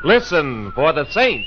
Listen for the Saint.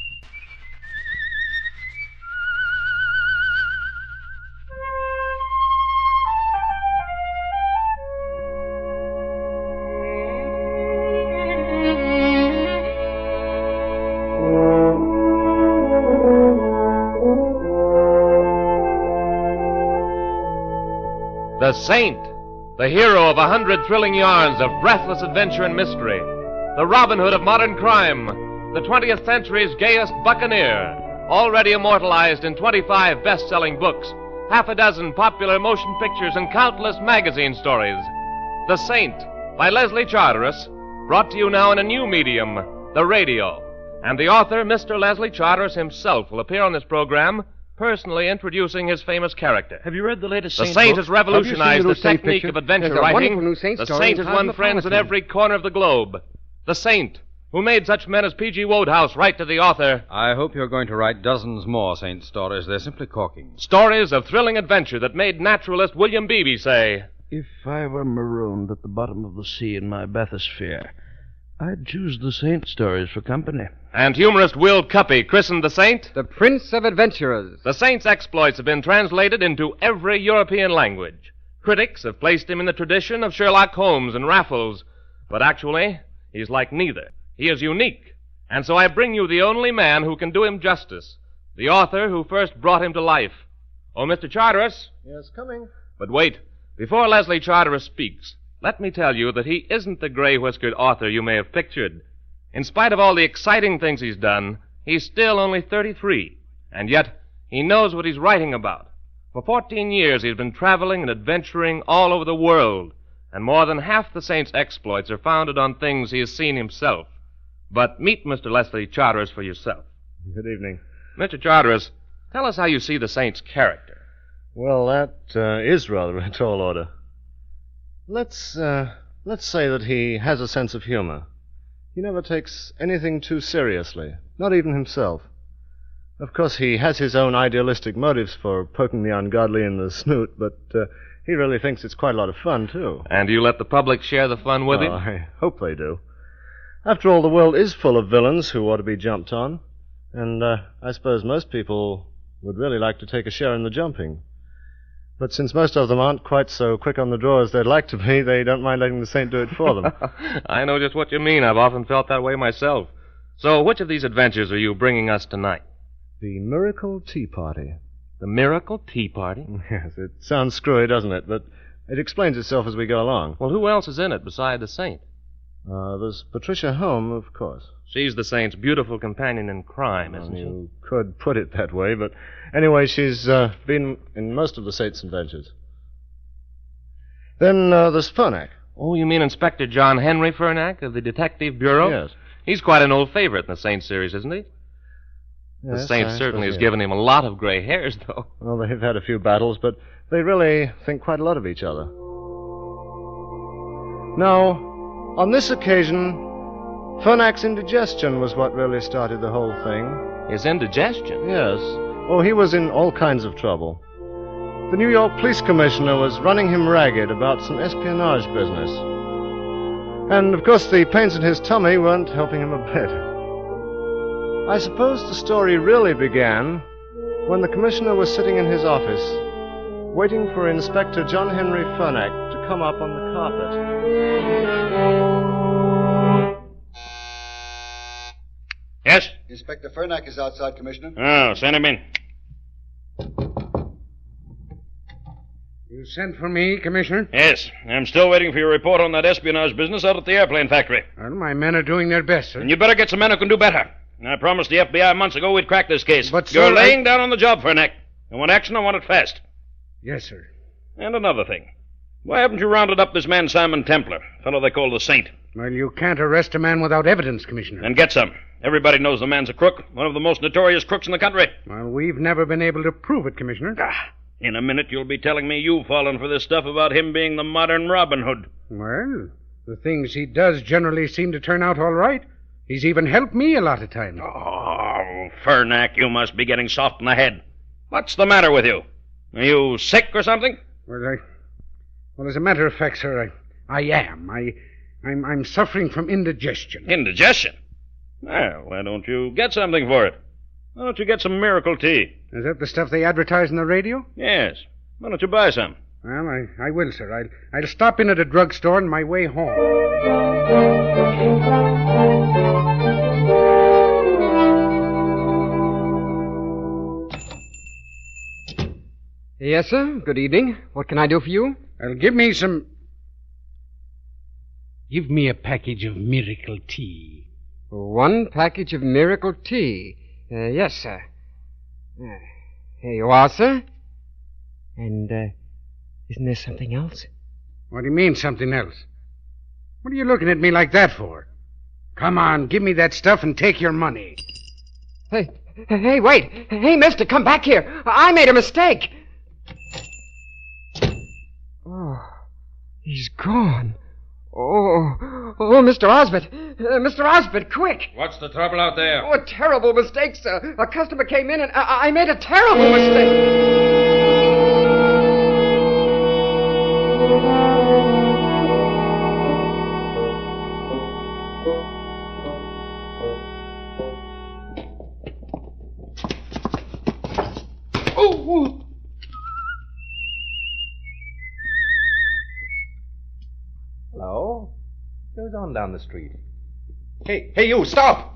The Saint, the hero of 100 thrilling yarns of breathless adventure and mystery. The Robin Hood of modern crime, the 20th century's gayest buccaneer, already immortalized in 25 best-selling books, half a dozen popular motion pictures, and countless magazine stories. The Saint, by Leslie Charteris, brought to you now in a new medium, the radio. And the author, Mr. Leslie Charteris himself, will appear on this program, personally introducing his famous character. Have you read the latest The Saint Saint book? has revolutionized the technique of adventure writing. The The Saint has won friends in every corner of the globe. The Saint, who made such men as P.G. Wodehouse write to the author, I hope you're going to write dozens more Saint stories. They're simply corking. stories of thrilling adventure that made naturalist William Beebe say, If I were marooned at the bottom of the sea in my bathysphere, I'd choose the Saint stories for company. and humorist Will Cuppy christened the Saint. The Prince of Adventurers. The Saint's exploits have been translated into every European language. Critics have placed him in the tradition of Sherlock Holmes and Raffles, but actually, he's like neither. He is unique, and so I bring you the only man who can do him justice, the author who first brought him to life. Oh, Mr. Charteris? Yes, coming. But wait, before Leslie Charteris speaks, let me tell you that he isn't the gray-whiskered author you may have pictured. In spite of all the exciting things he's done, he's still only 33, and yet he knows what he's writing about. For 14 years he's been traveling and adventuring all over the world, and more than half the Saint's exploits are founded on things he has seen himself. But meet Mr. Leslie Charteris for yourself. Good evening. Mr. Charteris, tell us how you see the Saint's character. Well, that is rather a tall order. Let's say that he has a sense of humor. He never takes anything too seriously, not even himself. Of course, he has his own idealistic motives for poking the ungodly in the snoot, but he really thinks it's quite a lot of fun, too. And you let the public share the fun with him? I hope they do. After all, the world is full of villains who ought to be jumped on, and I suppose most people would really like to take a share in the jumping. But since most of them aren't quite so quick on the draw as they'd like to be, they don't mind letting the Saint do it for them. I know just what you mean. I've often felt that way myself. So, which of these adventures are you bringing us tonight? The Miracle Tea Party. The Miracle Tea Party? Yes, it sounds screwy, doesn't it? But it explains itself as we go along. Well, who else is in it beside the Saint? There's Patricia Home, of course. She's the Saint's beautiful companion in crime, isn't she? You could put it that way, but anyway, she's been in most of the Saint's adventures. Then there's Fernac. Oh, you mean Inspector John Henry Fernac of the Detective Bureau? Yes. He's quite an old favorite in the Saint series, isn't he? The Yes, Saint I certainly has suppose, given him a lot of gray hairs, though. Well, they've had a few battles, but they really think quite a lot of each other. Now, on this occasion, Fernac's indigestion was what really started the whole thing. His indigestion? Yes. Oh, he was in all kinds of trouble. The New York police commissioner was running him ragged about some espionage business. And, of course, the pains in his tummy weren't helping him a bit. I suppose the story really began when the commissioner was sitting in his office, waiting for Inspector John Henry Fernac to come up on the carpet. Yes? Inspector Fernac is outside, Commissioner. Oh, send him in. You sent for me, Commissioner? Yes. I'm still waiting for your report on that espionage business out at the airplane factory. Well, my men are doing their best, sir. And you better get some men who can do better. I promised the FBI months ago we'd crack this case. But, You're sir, laying down on the job, Fernac. I want action, I want it fast. Yes, sir. And another thing. Why haven't you rounded up this man Simon Templar, fellow they call the Saint? Well, you can't arrest a man without evidence, Commissioner. And get some. Everybody knows the man's a crook, one of the most notorious crooks in the country. Well, we've never been able to prove it, Commissioner. In a minute you'll be telling me you've fallen for this stuff about him being the modern Robin Hood. Well, the things he does generally seem to turn out all right. He's even helped me a lot of times. Oh, Fernac, you must be getting soft in the head. What's the matter with you? Are you sick or something? Well, as a matter of fact, sir, I am. I'm suffering from indigestion. Indigestion? Well, why don't you get something for it? Why don't you get some miracle tea? Is that the stuff they advertise on the radio? Yes. Why don't you buy some? Well, I will, sir. I'll stop in at a drugstore on my way home. Yes, sir. Good evening. What can I do for you? Give me some... Give me a package of miracle tea. One package of miracle tea. Yes, sir. Here you are, sir. And, isn't there something else? What do you mean, something else? What are you looking at me like that for? Come on, give me that stuff and take your money. Hey, wait. Hey, mister, come back here. I made a mistake. Oh, he's gone. Oh, Mr. Osbert. Mr. Osbert, quick. What's the trouble out there? Oh, a terrible mistake, sir. A customer came in and I made a terrible mistake. Hello? What goes on down the street? Hey, you, stop!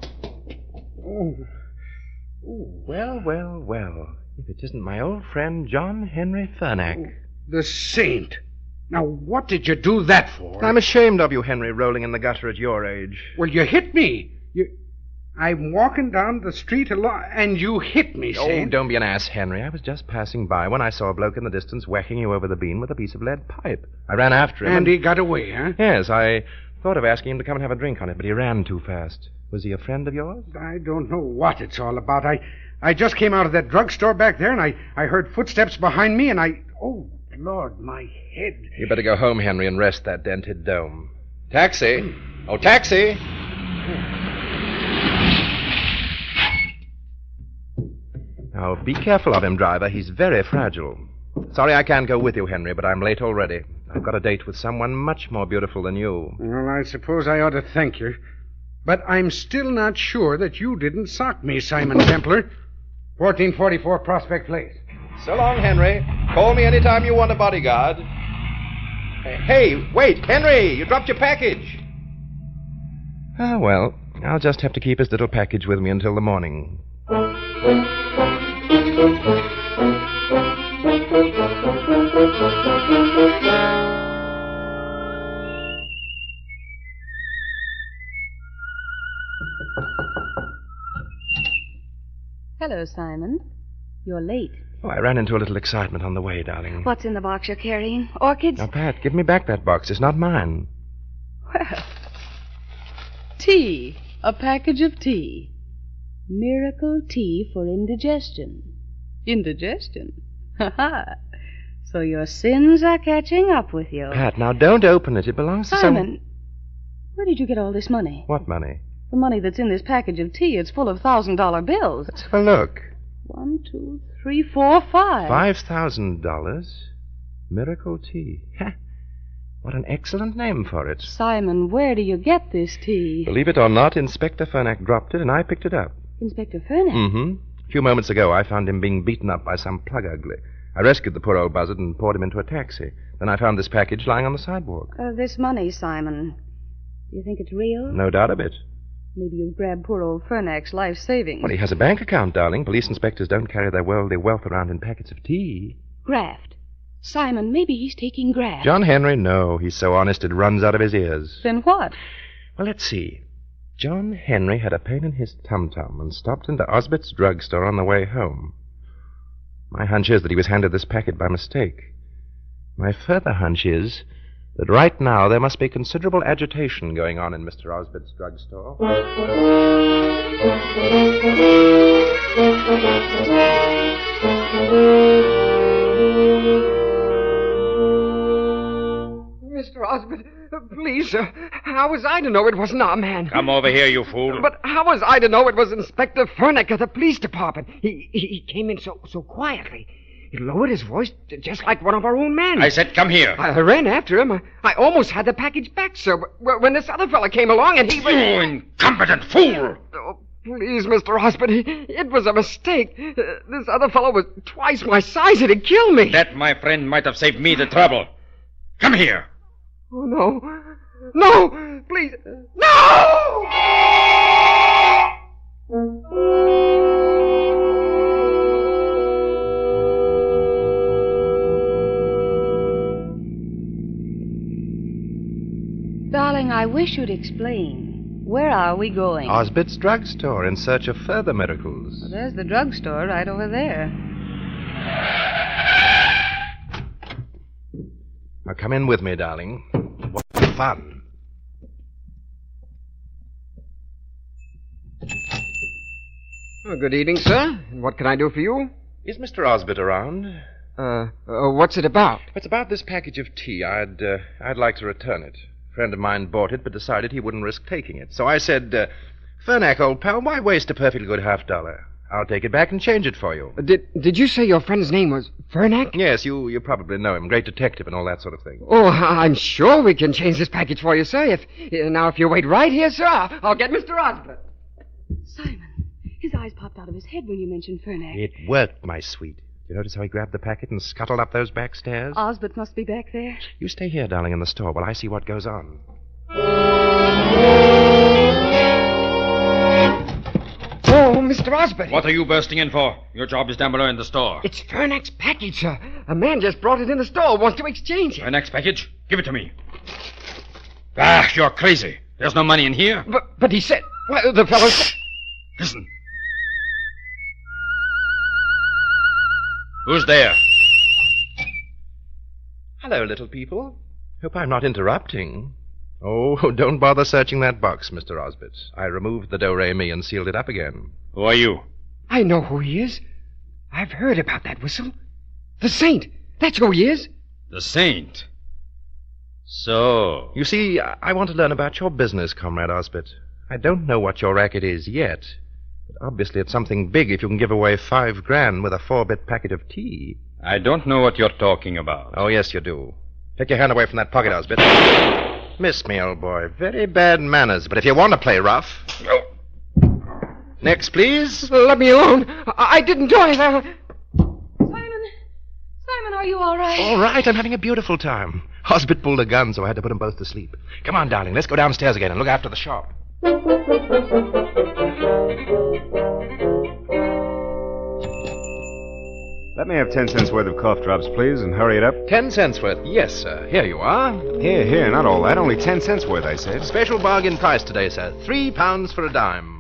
Well. If it isn't my old friend John Henry Fernack. The saint. Now, what did you do that for? I'm ashamed of you, Henry, rolling in the gutter at your age. Well, you hit me. I'm walking down the street and you hit me, Saint. Oh, don't be an ass, Henry. I was just passing by when I saw a bloke in the distance whacking you over the bean with a piece of lead pipe. I ran after him. And he got away, huh? Yes, I thought of asking him to come and have a drink on it, but he ran too fast. Was he a friend of yours? I don't know what it's all about. I just came out of that drugstore back there, and I heard footsteps behind me, and oh, Lord, my head. You better go home, Henry, and rest that dented dome. Taxi! Oh, taxi! Now, be careful of him, driver. He's very fragile. Sorry I can't go with you, Henry, but I'm late already. I've got a date with someone much more beautiful than you. Well, I suppose I ought to thank you. But I'm still not sure that you didn't sock me, Simon Templar. 1444 Prospect Place. So long, Henry. Call me anytime you want a bodyguard. Hey, wait, Henry! You dropped your package. Ah, well, I'll just have to keep his little package with me until the morning. Hello, Simon. You're late. Oh, I ran into a little excitement on the way, darling. What's in the box you're carrying? Orchids? Now, Pat, give me back that box. It's not mine. Well, tea. A package of tea. Miracle tea for indigestion. Indigestion? Ha-ha. So your sins are catching up with you. Pat, now don't open it. It belongs to Simon, where did you get all this money? What money? The money that's in this package of tea. It's full of $1,000 bills. Let's have a look. 1, 2, 3, 4, 5. $5,000? Miracle tea. Ha! What an excellent name for it. Simon, where do you get this tea? Believe it or not, Inspector Fernack dropped it and I picked it up. Inspector Fernack? Mm-hmm. A few moments ago, I found him being beaten up by some plug ugly. I rescued the poor old buzzard and poured him into a taxi. Then I found this package lying on the sidewalk. This money, Simon. Do you think it's real? No doubt of it. Maybe you've grabbed poor old Fernack's life savings. Well, he has a bank account, darling. Police inspectors don't carry their worldly wealth around in packets of tea. Graft. Simon, maybe he's taking graft. John Henry, no. He's so honest it runs out of his ears. Then what? Well, let's see. John Henry had a pain in his tum-tum and stopped into Osbert's drugstore on the way home. My hunch is that he was handed this packet by mistake. My further hunch is that right now there must be considerable agitation going on in Mr. Osbert's drugstore. Mr. Osbert, please, sir. How was I to know it wasn't our man? Come over here, you fool. But how was I to know it was Inspector Fernack of the police department? He came in so quietly. He lowered his voice just like one of our own men. I said, come here. I ran after him. I almost had the package back, sir, but when this other fellow came along and he... You incompetent fool! Oh, please, Mr. Osborne, it was a mistake. This other fellow was twice my size. It'd kill me. That, my friend, might have saved me the trouble. Come here. Oh, no. No! Please. No! Darling, I wish you'd explain. Where are we going? Osbit's drugstore in search of further miracles. Well, there's the drugstore right over there. Now come in with me, darling. What fun. Oh, good evening, sir. And what can I do for you? Is Mr. Osbit around? What's it about? It's about this package of tea. I'd like to return it. A friend of mine bought it, but decided he wouldn't risk taking it. So I said, Fernack, old pal, why waste a perfectly good $50? I'll take it back and change it for you. Did you say your friend's name was Fernack? Yes, you probably know him. Great detective and all that sort of thing. Oh, I'm sure we can change this package for you, sir. If you wait right here, sir, I'll get Mr. Osborne. Simon, his eyes popped out of his head when you mentioned Fernack. It worked, my sweet. You notice how he grabbed the packet and scuttled up those back stairs? Osbert must be back there. You stay here, darling, in the store while I see what goes on. Oh, Mr. Osborne. What are you bursting in for? Your job is down below in the store. It's Fernack's package, sir. A man just brought it in the store, wants to exchange it. Fernack's package? Give it to me. Ah, you're crazy. There's no money in here. But he said... Well, the fellow said... Listen. Who's there? Hello, little people. Hope I'm not interrupting. Oh, don't bother searching that box, Mr. Osbit. I removed the do-re-mi and sealed it up again. Who are you? I know who he is. I've heard about that whistle. The Saint. That's who he is. The Saint? So... You see, I want to learn about your business, Comrade Osbit. I don't know what your racket is yet. But obviously it's something big if you can give away $5,000 with a 4-bit packet of tea. I don't know what you're talking about. Oh, yes, you do. Take your hand away from that pocket, Osbit. Miss me, old boy. Very bad manners, but if you want to play rough... Next, please. Let me alone. I didn't do anything. Simon, are you all right? All right, I'm having a beautiful time. Osbit pulled a gun, so I had to put them both to sleep. Come on, darling, let's go downstairs again and look after the shop. Let me have 10 cents worth of cough drops, please, and hurry it up. 10 cents worth? Yes, sir. Here you are. Here, not all that. Only 10 cents worth, I said. Special bargain price today, sir. £3 for a dime.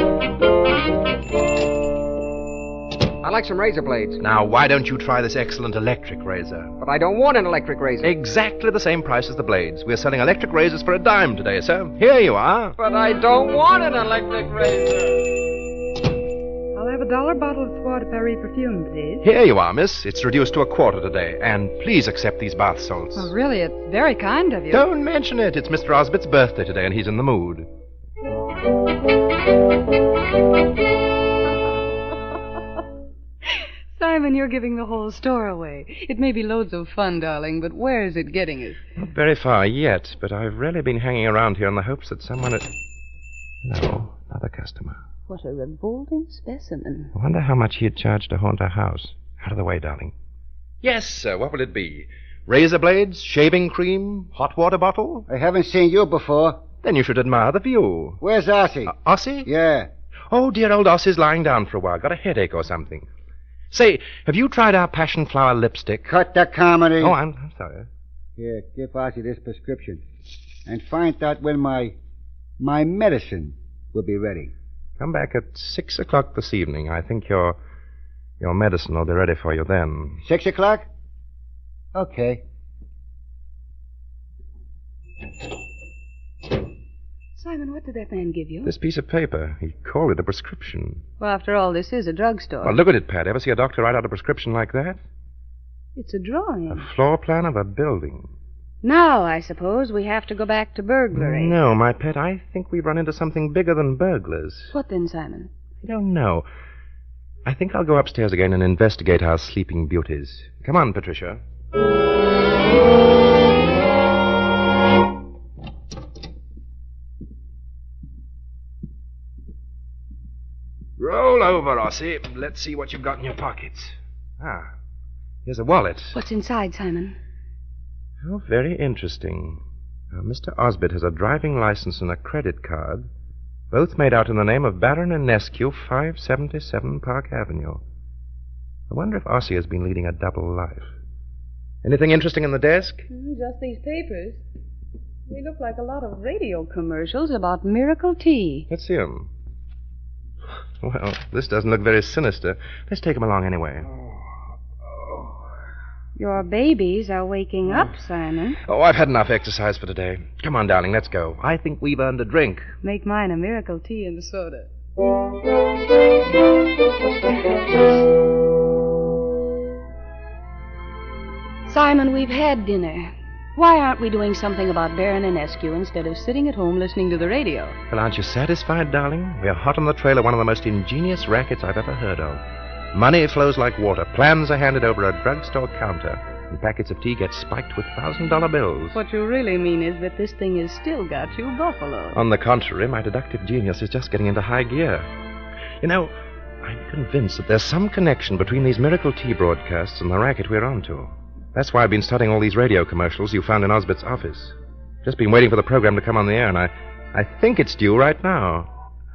I like some razor blades. Now, why don't you try this excellent electric razor? But I don't want an electric razor. Exactly the same price as the blades. We're selling electric razors for a dime today, sir. Here you are. But I don't want an electric razor. I'll have a $1 bottle of Soir de Paris perfume, please. Here you are, miss. It's reduced to a quarter today. And please accept these bath salts. Oh, really? It's very kind of you. Don't mention it. It's Mr. Osbit's birthday today, and he's in the mood. Simon, you're giving the whole store away. It may be loads of fun, darling, but where is it getting us? Not very far yet, but I've really been hanging around here in the hopes that someone... No, another customer. What a revolting specimen. I wonder how much he'd charge to haunt our house. Out of the way, darling. Yes, sir. What will it be? Razor blades, shaving cream, hot water bottle? I haven't seen you before. Then you should admire the view. Where's Ossie? Ossie? Yeah. Oh, dear old Ossie's lying down for a while. Got a headache or something. Say, have you tried our passion flower lipstick? Cut the comedy. Oh, I'm sorry. Here, give Ossie this prescription. And find out when my medicine will be ready. Come back at 6 o'clock this evening. I think your medicine will be ready for you then. 6 o'clock? Okay. Simon, what did that man give you? This piece of paper. He called it a prescription. Well, after all, this is a drugstore. Well, look at it, Pat. Ever see a doctor write out a prescription like that? It's a drawing. A floor plan of a building. Now, I suppose, we have to go back to burglary. No, my pet, I think we've run into something bigger than burglars. What then, Simon? I don't know. I think I'll go upstairs again and investigate our sleeping beauties. Come on, Patricia. Roll over, Ossie. Let's see what you've got in your pockets. Ah, here's a wallet. What's inside, Simon? Oh, very interesting. Mr. Osbert has a driving license and a credit card, both made out in the name of Baron Enescu, 577 Park Avenue. I wonder if Ossie has been leading a double life. Anything interesting in the desk? Just these papers. They look like a lot of radio commercials about Miracle Tea. Let's see 'em. Well, this doesn't look very sinister. Let's take 'em along anyway. Your babies are waking up, Simon. Oh, I've had enough exercise for today. Come on, darling, let's go. I think we've earned a drink. Make mine a Miracle Tea and soda. Simon, we've had dinner. Why aren't we doing something about Baron Enescu instead of sitting at home listening to the radio? Well, aren't you satisfied, darling? We are hot on the trail of one of the most ingenious rackets I've ever heard of. Money flows like water. Plans are handed over a drugstore counter, and packets of tea get spiked with $1,000 bills. What you really mean is that this thing has still got you buffalo. On the contrary, my deductive genius is just getting into high gear. You know, I'm convinced that there's some connection between these Miracle Tea broadcasts and the racket we're onto. That's why I've been studying all these radio commercials you found in Osbert's office. Just been waiting for the program to come on the air, and I think it's due right now.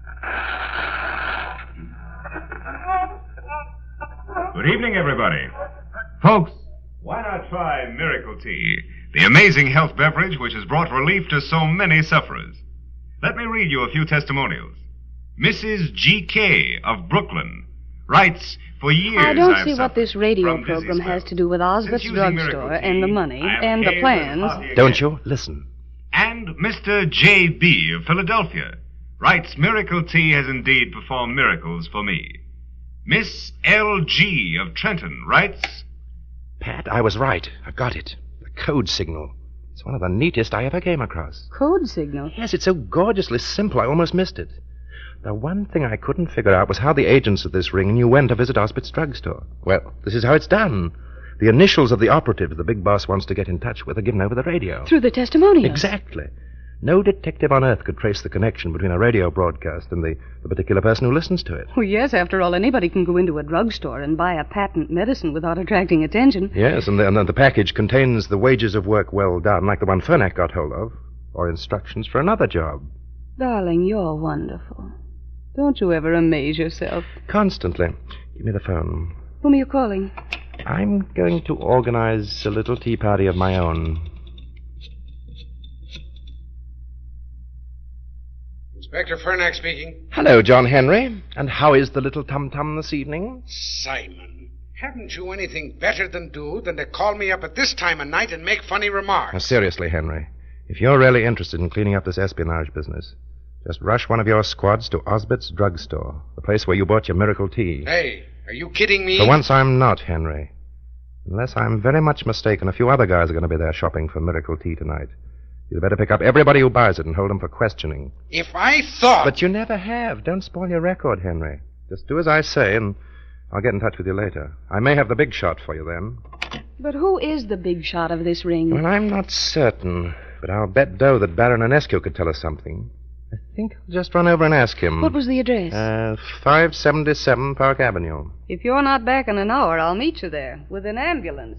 Good evening, everybody. Folks, why not try Miracle Tea, the amazing health beverage which has brought relief to so many sufferers? Let me read you a few testimonials. Mrs. G.K. of Brooklyn writes, for years I don't I've see what this radio from dizzy program has spells. to do with Osbert's Since using drugstore Miracle and the Tea, money I am and the pale plans. as hardly Don't again. you? Listen. And Mr. J.B. of Philadelphia writes, Miracle Tea has indeed performed miracles for me. Miss L.G. of Trenton writes, Pat, I was right. I've got it. The code signal. It's one of the neatest I ever came across. Code signal? Yes, it's so gorgeously simple, I almost missed it. The one thing I couldn't figure out was how the agents of this ring knew when to visit Osbert's drugstore. Well, this is how it's done. The initials of the operative the big boss wants to get in touch with are given over the radio. Through the testimonials? Exactly. No detective on Earth could trace the connection between a radio broadcast and the particular person who listens to it. Oh, yes, after all, anybody can go into a drugstore and buy a patent medicine without attracting attention. Yes, and the package contains the wages of work well done, like the one Fernack got hold of, or instructions for another job. Darling, you're wonderful. Don't you ever amaze yourself? Constantly. Give me the phone. Whom are you calling? I'm going to organize a little tea party of my own. Inspector Fernack speaking. Hello, John Henry. And how is the little tum-tum this evening? Simon, haven't you anything better than to call me up at this time of night and make funny remarks? Now, seriously, Henry, if you're really interested in cleaning up this espionage business, just rush one of your squads to Osbert's drugstore, the place where you bought your Miracle Tea. Hey, are you kidding me? For once, I'm not, Henry. Unless I'm very much mistaken, a few other guys are going to be there shopping for Miracle Tea tonight. You'd better pick up everybody who buys it and hold them for questioning. If I thought... But you never have. Don't spoil your record, Henry. Just do as I say, and I'll get in touch with you later. I may have the big shot for you then. But who is the big shot of this ring? Well, I'm not certain, but I'll bet dough that Baron Enescu could tell us something. I think I'll just run over and ask him. What was the address? 577 Park Avenue. If you're not back in an hour, I'll meet you there with an ambulance.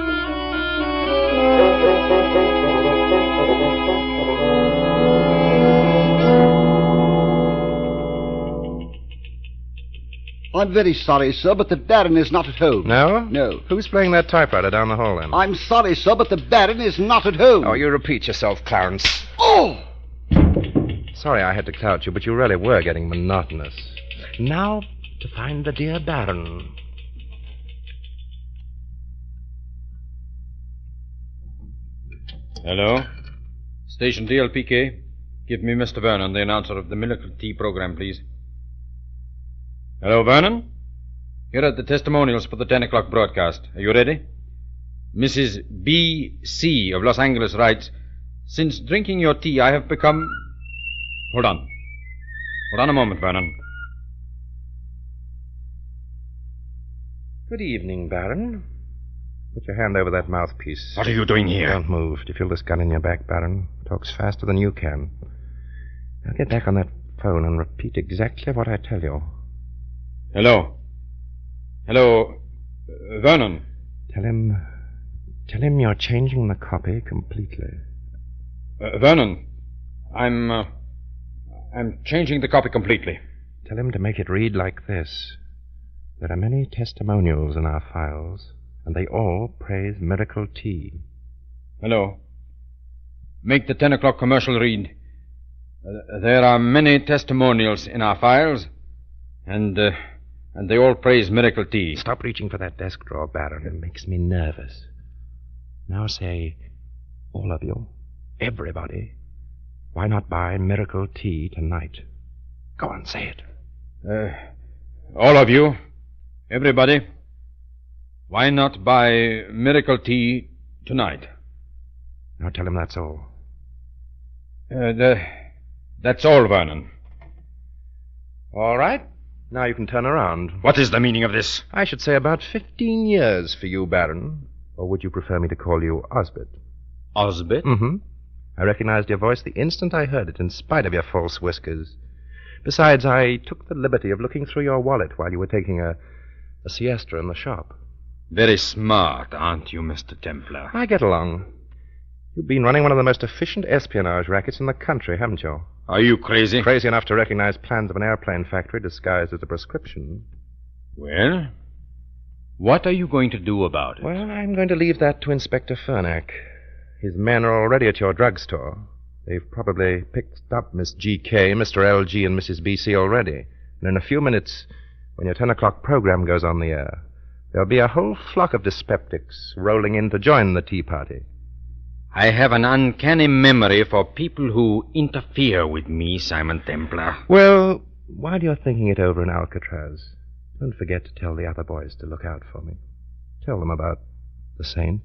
I'm very sorry, sir, but the Baron is not at home. No? No. Who's playing that typewriter down the hall, then? I'm sorry, sir, but the Baron is not at home. Oh, you repeat yourself, Clarence. Oh! Sorry I had to clout you, but you really were getting monotonous. Now, to find the dear Baron. Hello? Station DLPK. Give me Mr. Vernon, the announcer of the Miracle Tea program, please. Hello, Vernon? Here are the testimonials for the 10 o'clock broadcast. Are you ready? Mrs. B.C. of Los Angeles writes, since drinking your tea, I have become... Hold on. Hold on a moment, Vernon. Good evening, Baron. Put your hand over that mouthpiece. What are you doing here? Don't move. Do you feel this gun in your back, Baron? Talks faster than you can. Now get back on that phone and repeat exactly what I tell you. Hello. Hello. Vernon. Tell him you're changing the copy completely. Vernon, I'm changing the copy completely. Tell him to make it read like this. There are many testimonials in our files, and they all praise Miracle Tea. Hello. Make the 10 o'clock commercial read. There are many testimonials in our files, and they all praise Miracle Tea. Stop reaching for that desk drawer, Baron. It makes me nervous. Now say, all of you, everybody, why not buy Miracle Tea tonight? Go on, say it. All of you, everybody, why not buy Miracle Tea tonight? Now tell him that's all. That's all, Vernon. All right. Now you can turn around. What is the meaning of this? I should say about 15 years for you, Baron. Or would you prefer me to call you Osbert? Osbert? Mm-hmm. I recognized your voice the instant I heard it, in spite of your false whiskers. Besides, I took the liberty of looking through your wallet while you were taking a siesta in the shop. Very smart, aren't you, Mr. Templar? I get along. You've been running one of the most efficient espionage rackets in the country, haven't you? Are you crazy? Crazy enough to recognize plans of an airplane factory disguised as a prescription. Well, what are you going to do about it? Well, I'm going to leave that to Inspector Fernack. His men are already at your drugstore. They've probably picked up Miss G.K., Mr. L.G., and Mrs. B.C. already. And in a few minutes, when your 10 o'clock program goes on the air, there'll be a whole flock of dyspeptics rolling in to join the tea party. I have an uncanny memory for people who interfere with me, Simon Templar. Well, while you're thinking it over in Alcatraz, don't forget to tell the other boys to look out for me. Tell them about the Saint.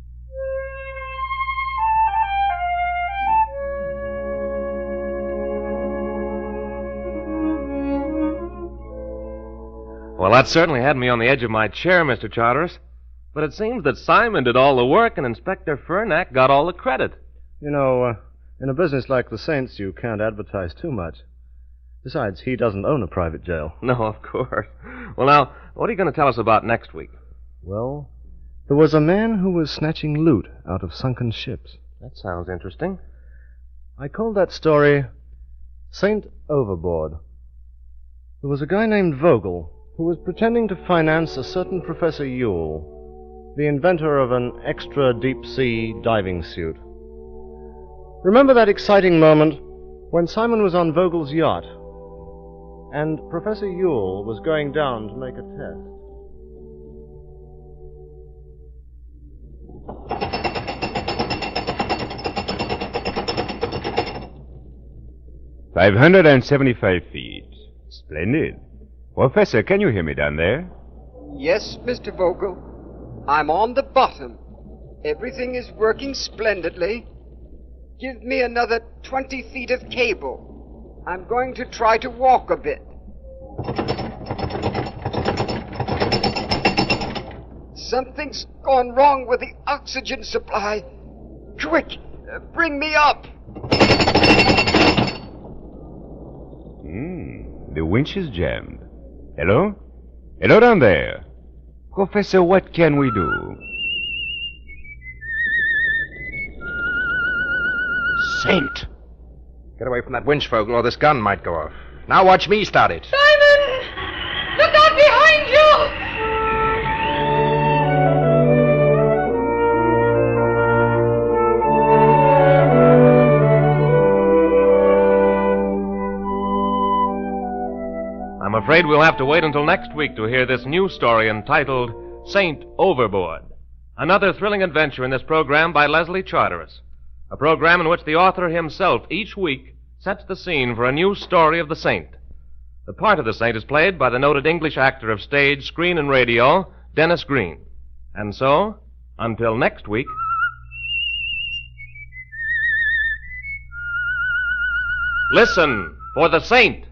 Well, that certainly had me on the edge of my chair, Mr. Charteris. But it seems that Simon did all the work and Inspector Fernack got all the credit. You know, in a business like the Saints, you can't advertise too much. Besides, he doesn't own a private jail. No, of course. Well, now, what are you going to tell us about next week? Well, there was a man who was snatching loot out of sunken ships. That sounds interesting. I called that story Saint Overboard. There was a guy named Vogel who was pretending to finance a certain Professor Yule, the inventor of an extra deep-sea diving suit. Remember that exciting moment when Simon was on Vogel's yacht and Professor Yule was going down to make a test? $575 feet. Splendid. Professor, can you hear me down there? Yes, Mr. Vogel. I'm on the bottom. Everything is working splendidly. Give me another 20 feet of cable. I'm going to try to walk a bit. Something's gone wrong with the oxygen supply. Quick, bring me up. The winch is jammed. Hello? Hello down there. Professor, what can we do? Saint! Get away from that winch, Vogel, or this gun might go off. Now watch me start it. Simon! Look out behind you! I'm afraid we'll have to wait until next week to hear this new story entitled Saint Overboard. Another thrilling adventure in this program by Leslie Charteris. A program in which the author himself each week sets the scene for a new story of the Saint. The part of the Saint is played by the noted English actor of stage, screen, and radio, Dennis Green. And so, until next week, listen for the Saint.